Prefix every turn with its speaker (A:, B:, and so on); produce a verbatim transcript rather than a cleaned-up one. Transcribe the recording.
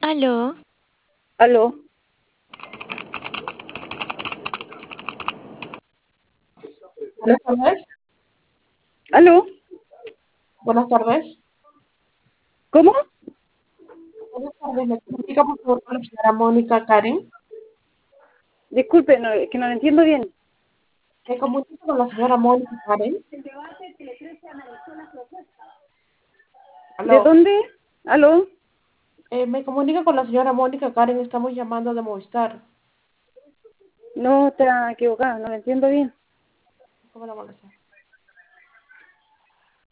A: Aló,
B: Aló,
C: Buenas tardes.
B: aló,
C: Buenas tardes.
B: ¿cómo?
C: Buenas tardes. ¿Me comunica por favor con la señora Mónica Karen?
B: Disculpe, no, es que no lo entiendo bien.
C: ¿Me comunica con la señora Mónica Karen?
B: ¿De
C: Aló.
B: dónde? Aló,
C: Eh, me comunica con la señora Mónica Karen. Estamos llamando de Movistar.
B: no, está equivocada, no lo entiendo bien.
C: ¿Cómo la molesta?